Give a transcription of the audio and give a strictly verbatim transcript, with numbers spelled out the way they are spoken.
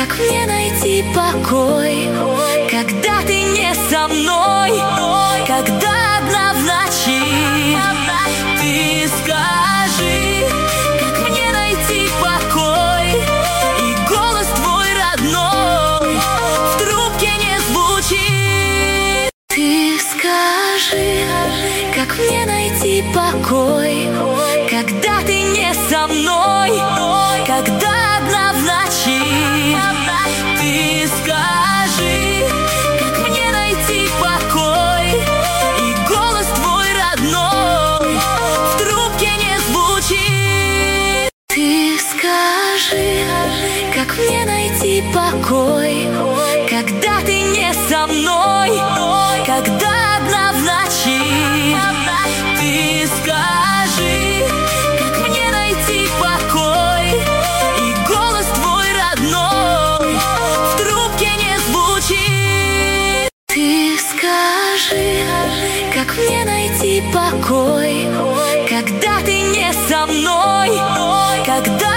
Как мне найти покой, когда ты не со мной, когда одна в ночи? Ты скажи, как мне найти покой, и голос твой родной в трубке не звучит. Ты скажи, как мне найти покой, когда ты не со мной, когда одна в ночи? Ты скажи, как мне найти покой, и голос твой родной в трубке не звучит. Ты скажи, как мне найти покой, когда ты не со мной, когда одна в ночи? Ты скажи, как мне найти покой, и голос твой родной в трубке не звучит. Ты скажи, как мне найти покой, когда ты не со мной, когда